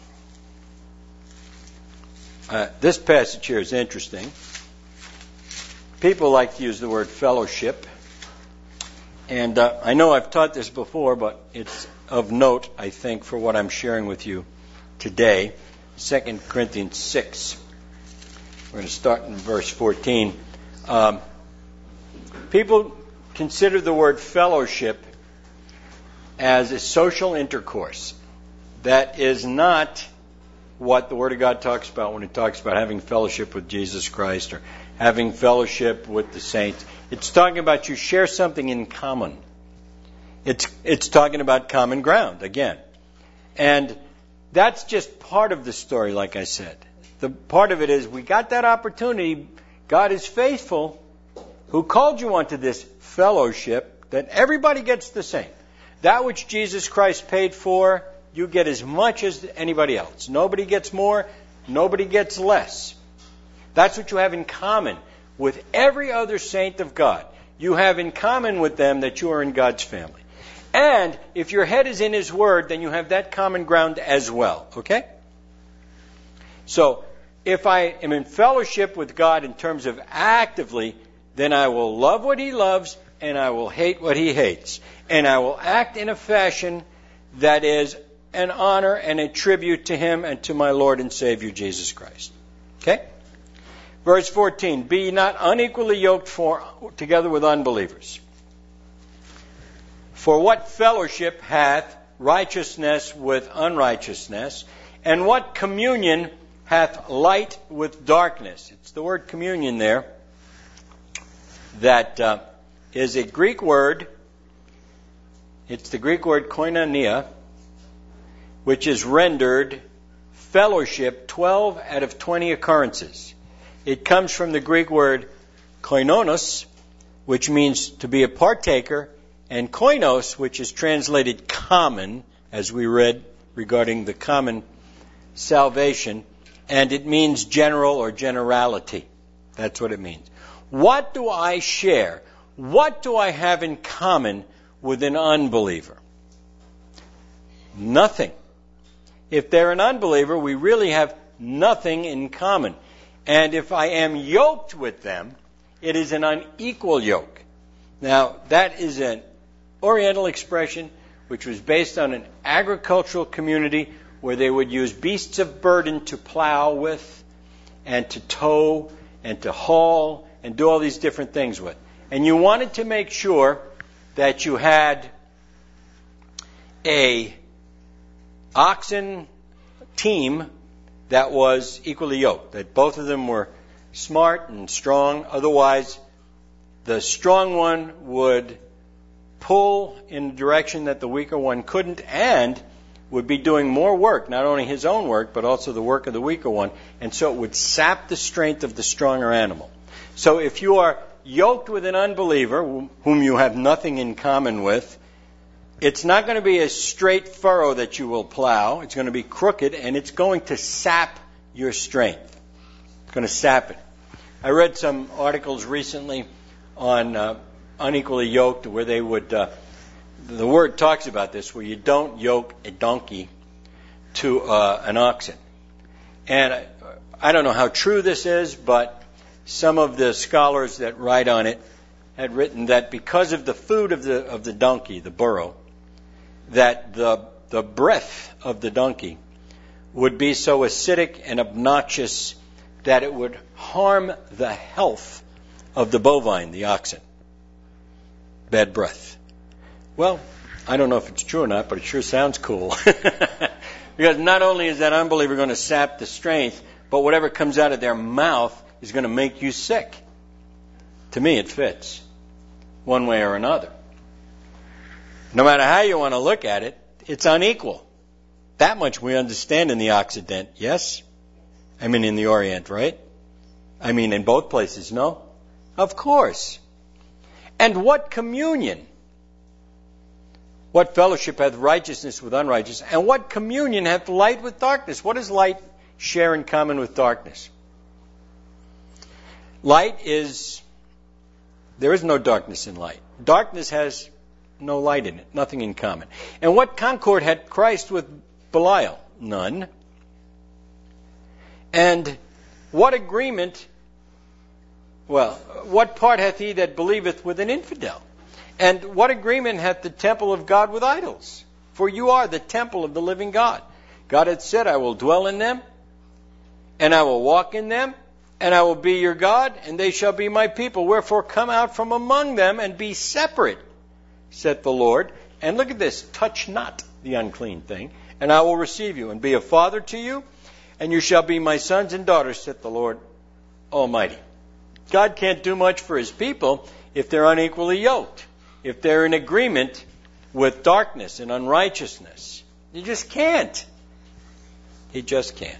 This passage here is interesting. People like to use the word fellowship. And I know I've taught this before, but it's of note, I think, for what I'm sharing with you today. 2 Corinthians 6. We're going to start in verse 14. People consider the word fellowship as a social intercourse. That is not what the Word of God talks about when it talks about having fellowship with Jesus Christ or having fellowship with the saints. It's talking about you share something in common. It's talking about common ground, again. And that's just part of the story, like I said. The part of it is we got that opportunity. God is faithful, who called you onto this fellowship, that everybody gets the same. That which Jesus Christ paid for, you get as much as anybody else. Nobody gets more, nobody gets less. That's what you have in common with every other saint of God. You have in common with them that you are in God's family. And if your head is in His Word, then you have that common ground as well. Okay? So, if I am in fellowship with God in terms of actively, then I will love what He loves and I will hate what He hates. And I will act in a fashion that is an honor and a tribute to Him and to my Lord and Savior Jesus Christ. Okay? Verse 14, be not unequally yoked together with unbelievers. For what fellowship hath righteousness with unrighteousness? And what communion hath light with darkness? It's the word communion there. That is a Greek word. It's the Greek word koinonia, which is rendered fellowship 12 out of 20 occurrences. It comes from the Greek word koinonos, which means to be a partaker, and koinos, which is translated common, as we read regarding the common salvation, and it means general or generality. That's what it means. What do I share? What do I have in common with an unbeliever? Nothing. If they're an unbeliever, we really have nothing in common. And if I am yoked with them, it is an unequal yoke. Now, that is an Oriental expression which was based on an agricultural community where they would use beasts of burden to plow with and to tow and to haul and do all these different things with. And you wanted to make sure that you had a oxen team that was equally yoked, that both of them were smart and strong. Otherwise, the strong one would pull in a direction that the weaker one couldn't, and would be doing more work, not only his own work, but also the work of the weaker one. And so it would sap the strength of the stronger animal. So if you are yoked with an unbeliever, whom you have nothing in common with, it's not going to be a straight furrow that you will plow. It's going to be crooked, and it's going to sap your strength. It's going to sap it. I read some articles recently on unequally yoked, where they would, the word talks about this, where you don't yoke a donkey to an oxen. And I don't know how true this is, but some of the scholars that write on it had written that because of the food of the donkey, the burro, that the breath of the donkey would be so acidic and obnoxious that it would harm the health of the bovine, the oxen. Bad breath. Well, I don't know if it's true or not, but it sure sounds cool. Because not only is that unbeliever going to sap the strength, but whatever comes out of their mouth is going to make you sick. To me, it fits, one way or another. No matter how you want to look at it, it's unequal. That much we understand in the Occident, yes? I mean in the Orient, right? I mean in both places, no? Of course. And what communion? What fellowship hath righteousness with unrighteousness? And what communion hath light with darkness? What does light share in common with darkness? Light is, there is no darkness in light. Darkness has no light in it, nothing in common. And what concord had Christ with Belial? None. And what agreement, what part hath he that believeth with an infidel? And what agreement hath the temple of God with idols? For you are the temple of the living God. God hath said, I will dwell in them, and I will walk in them, and I will be your God, and they shall be my people. Wherefore come out from among them and be separate, saith the Lord. And look at this, touch not the unclean thing, and I will receive you, and be a father to you, and you shall be my sons and daughters, saith the Lord Almighty. God can't do much for his people if they're unequally yoked, if they're in agreement with darkness and unrighteousness. You just can't. He just can't.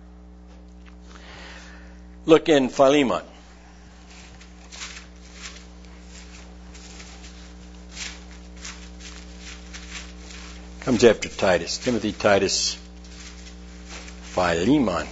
Look in Philemon. Comes after Titus. Timothy, Titus, Philemon.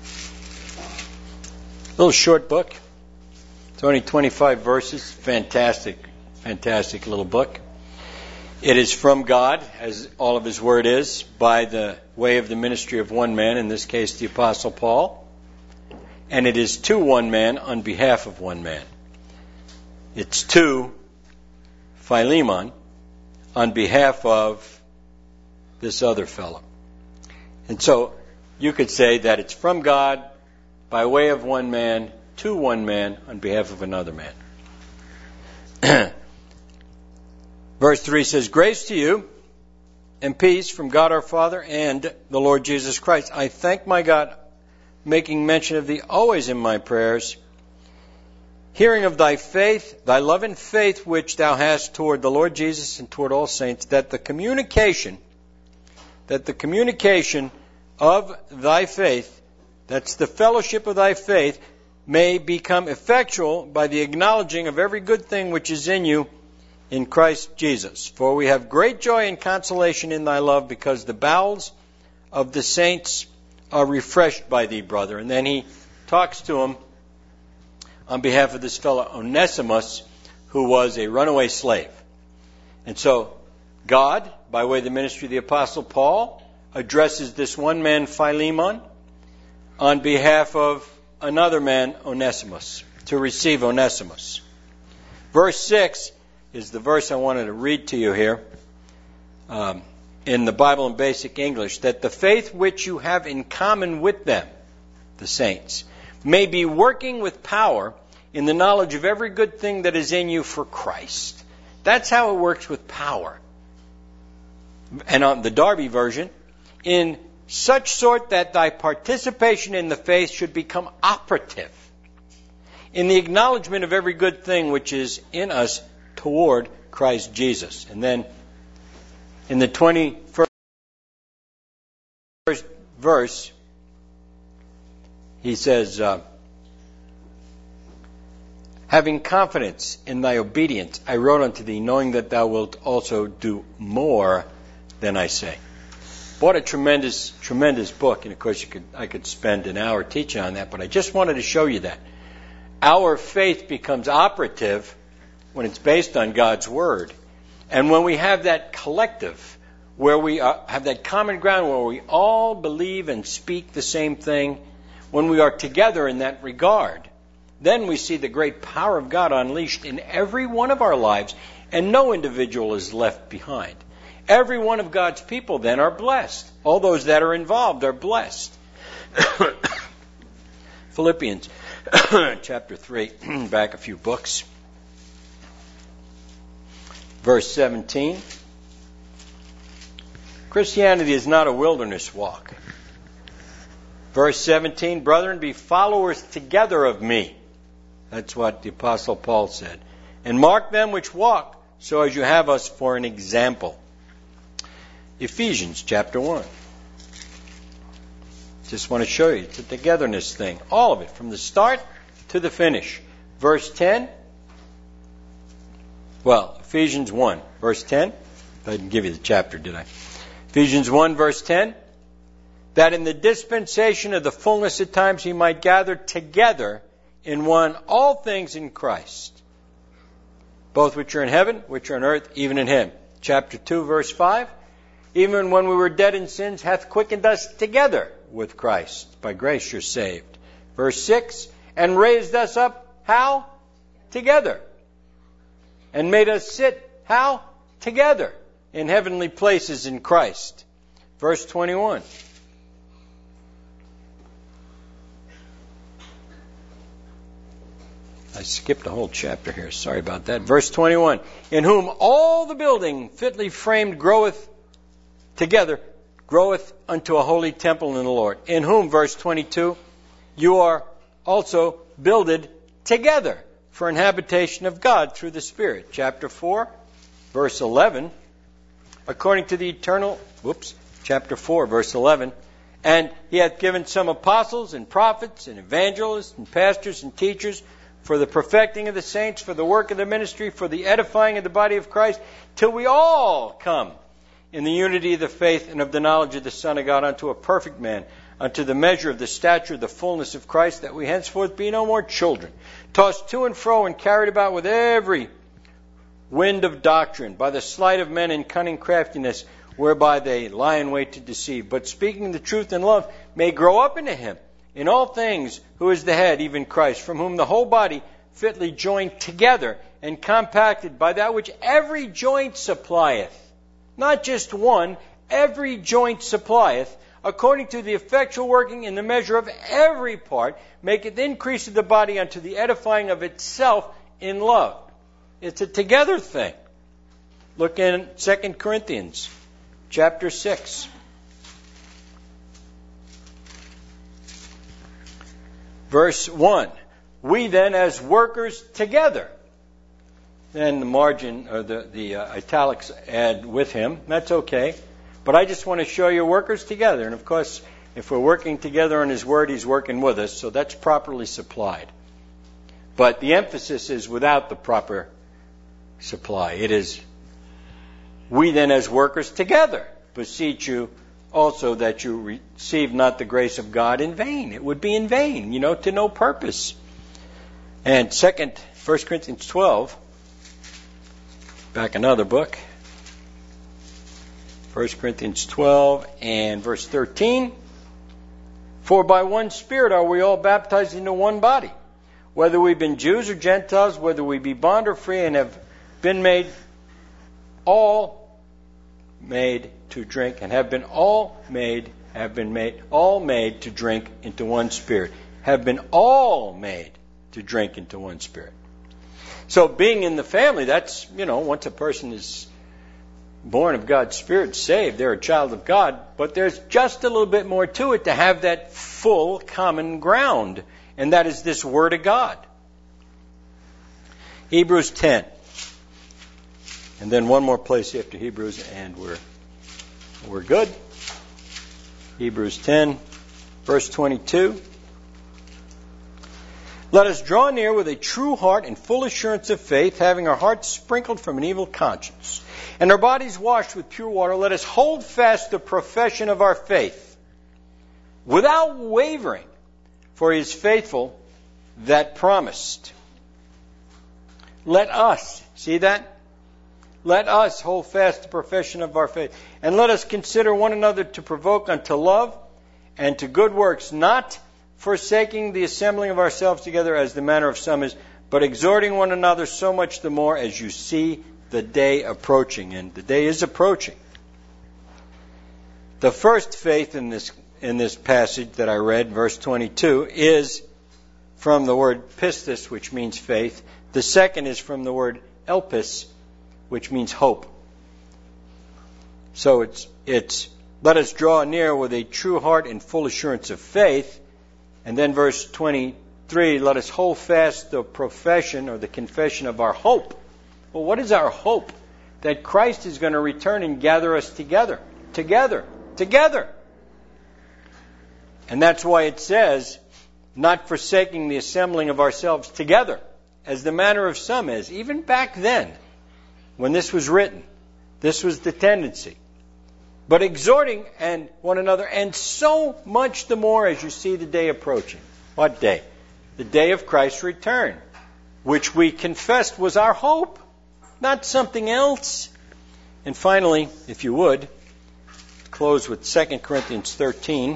Little short book. It's only 25 verses. Fantastic little book. It is from God, as all of his word is, by the way of the ministry of one man, in this case the Apostle Paul. And it is to one man on behalf of one man. It's to Philemon on behalf of this other fellow. And so you could say that it's from God by way of one man to one man on behalf of another man. Verse 3 says, Grace to you and peace from God our Father and the Lord Jesus Christ. I thank my God, making mention of thee always in my prayers, hearing of thy faith, thy love and faith which thou hast toward the Lord Jesus and toward all saints, that the communication of thy faith, that's the fellowship of thy faith, may become effectual by the acknowledging of every good thing which is in you in Christ Jesus. For we have great joy and consolation in thy love, because the bowels of the saints are refreshed by thee, brother. And then he talks to him on behalf of this fellow Onesimus, who was a runaway slave. And so God, by way of the ministry of the Apostle Paul, addresses this one man, Philemon, on behalf of another man, Onesimus, to receive Onesimus. Verse 6 is the verse I wanted to read to you here in the Bible in Basic English, that the faith which you have in common with them, the saints, may be working with power in the knowledge of every good thing that is in you for Christ. That's how it works with power. and on the Darby version, in such sort that thy participation in the faith should become operative in the acknowledgement of every good thing which is in us toward Christ Jesus. And then in the 21st verse, he says, having confidence in thy obedience, I wrote unto thee, knowing that thou wilt also do more than I say. What a tremendous, tremendous book. And of course, I could spend an hour teaching on that, but I just wanted to show you that. Our faith becomes operative when it's based on God's Word. And when we have that collective, where we have that common ground, where we all believe and speak the same thing, when we are together in that regard, then we see the great power of God unleashed in every one of our lives, and no individual is left behind. Every one of God's people then are blessed. All those that are involved are blessed. Philippians chapter 3, back a few books. Verse 17. Christianity is not a wilderness walk. Verse 17, brethren, be followers together of me. That's what the Apostle Paul said. And mark them which walk, so as you have us for an example. Ephesians chapter 1. Just want to show you, it's a togetherness thing. All of it, from the start to the finish. Verse 10. Well, Ephesians 1, verse 10. I didn't give you the chapter, did I? Ephesians 1, verse 10. That in the dispensation of the fullness of times he might gather together in one all things in Christ, both which are in heaven, which are on earth, even in him. Chapter 2, verse 5. Even when we were dead in sins, hath quickened us together with Christ. By grace you're saved. Verse 6. And raised us up, how? Together. And made us sit, how? Together. In heavenly places in Christ. Verse 21. I skipped a whole chapter here. Sorry about that. Verse 21. In whom all the building fitly framed groweth together, groweth unto a holy temple in the Lord. In whom, verse 22, you are also builded together for an habitation of God through the Spirit. Chapter 4, verse 11. According to the eternal, chapter 4, verse 11. And he hath given some apostles and prophets and evangelists and pastors and teachers for the perfecting of the saints, for the work of the ministry, for the edifying of the body of Christ, till we all come in the unity of the faith and of the knowledge of the Son of God, unto a perfect man, unto the measure of the stature of the fullness of Christ, that we henceforth be no more children, tossed to and fro and carried about with every wind of doctrine, by the sleight of men and cunning craftiness, whereby they lie in wait to deceive. But speaking the truth in love, may grow up into him, in all things, who is the head, even Christ, from whom the whole body fitly joined together and compacted by that which every joint supplieth. Not just one, every joint supplieth, according to the effectual working in the measure of every part, maketh increase of the body unto the edifying of itself in love. It's a together thing. Look in 2 Corinthians chapter 6. Verse 1. We then as workers together. Then the margin, or the italics add with him. That's okay. But I just want to show you workers together. And of course, if we're working together on his word, he's working with us. So that's properly supplied. But the emphasis is without the proper supply. It is, we then as workers together beseech you also that you receive not the grace of God in vain. It would be in vain, to no purpose. And 1 Corinthians 12, back another book. 1 Corinthians 12 and verse 13. For by one Spirit are we all baptized into one body, whether we be Jews or Gentiles, whether we be bond or free, and have been made to drink, and have been made to drink into one Spirit. Have been all made to drink into one Spirit. So being in the family, that's, once a person is born of God's Spirit, saved. They're a child of God. But there's just a little bit more to it to have that full common ground. And that is this Word of God. Hebrews 10. And then one more place after Hebrews, and we're good. Hebrews 10, verse 22. Let us draw near with a true heart and full assurance of faith, having our hearts sprinkled from an evil conscience, and our bodies washed with pure water. Let us hold fast the profession of our faith, without wavering, for He is faithful that promised. Let us, see that? Let us hold fast the profession of our faith. And let us consider one another to provoke unto love and to good works, not forsaking the assembling of ourselves together as the manner of some is, but exhorting one another so much the more as you see the day approaching. And the day is approaching. The first faith in this passage that I read, verse 22, is from the word pistis, which means faith. The second is from the word elpis, which means hope. So it's let us draw near with a true heart and full assurance of faith. And then verse 23, let us hold fast the profession or the confession of our hope. Well, what is our hope? That Christ is going to return and gather us together. Together. And that's why it says, not forsaking the assembling of ourselves together, as the manner of some is. Even back then, when this was written, this was the tendency. But exhorting one another, and so much the more as you see the day approaching. What day? The day of Christ's return, which we confessed was our hope, not something else. And finally, if you would, close with 2 Corinthians 13.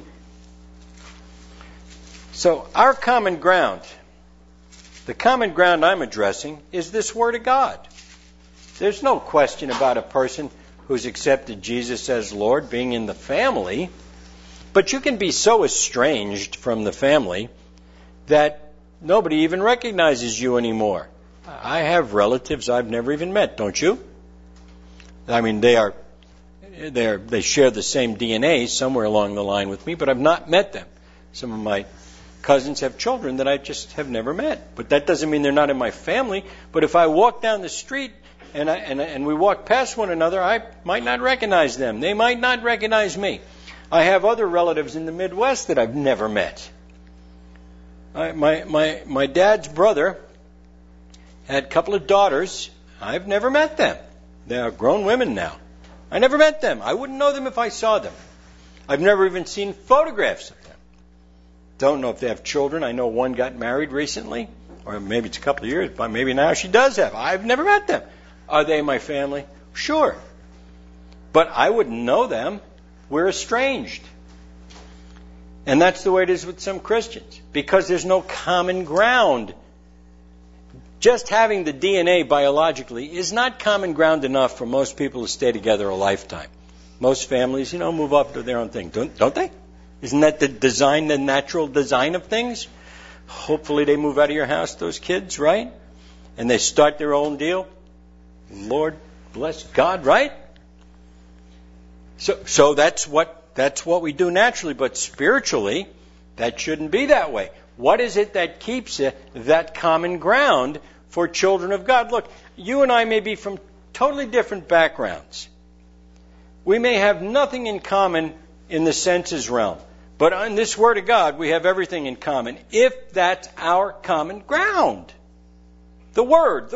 So our common ground, the common ground I'm addressing, is this Word of God. There's no question about a person who's accepted Jesus as Lord being in the family, but you can be so estranged from the family that nobody even recognizes you anymore. I have relatives I've never even met, don't you? I mean, they share the same DNA somewhere along the line with me, but I've not met them. Some of my cousins have children that I just have never met. But that doesn't mean they're not in my family. But if I walk down the street and we walk past one another, I might not recognize them. They might not recognize me. I have other relatives in the Midwest that I've never met. My dad's brother had a couple of daughters. I've never met them. They are grown women now. I never met them. I wouldn't know them if I saw them. I've never even seen photographs of them. Don't know if they have children. I know one got married recently, or maybe it's a couple of years, but maybe now she does have. I've never met them. Are they my family? Sure. But I wouldn't know them. We're estranged. And that's the way it is with some Christians, because there's no common ground. Just having the DNA biologically is not common ground enough for most people to stay together a lifetime. Most families, move off to their own thing, don't they? Isn't that the natural design of things? Hopefully they move out of your house, those kids, right? And they start their own deal. Lord bless God, right? So that's what we do naturally, but spiritually, that shouldn't be that way. What is it that keeps that common ground for children of God? Look, you and I may be from totally different backgrounds. We may have nothing in common in the senses realm, but on this Word of God, we have everything in common, if that's our common ground. The Word.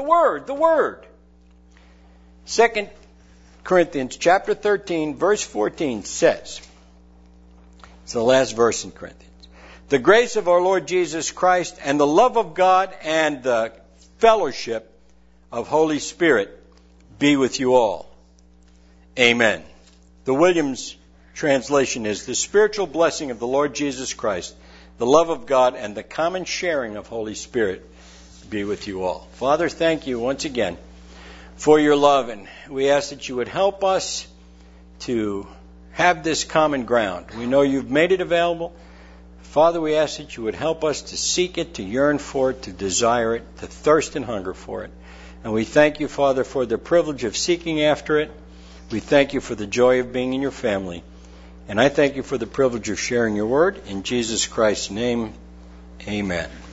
2 Corinthians chapter 13, verse 14 says, it's the last verse in Corinthians, the grace of our Lord Jesus Christ and the love of God and the fellowship of Holy Spirit be with you all. Amen. The Williams translation is, the spiritual blessing of the Lord Jesus Christ, the love of God, and the common sharing of Holy Spirit be with you all. Father, thank you once again for your love, and we ask that you would help us to have this common ground. We know you've made it available. Father, we ask that you would help us to seek it, to yearn for it, to desire it, to thirst and hunger for it. And we thank you, Father, for the privilege of seeking after it. We thank you for the joy of being in your family. And I thank you for the privilege of sharing your word. In Jesus Christ's name, amen.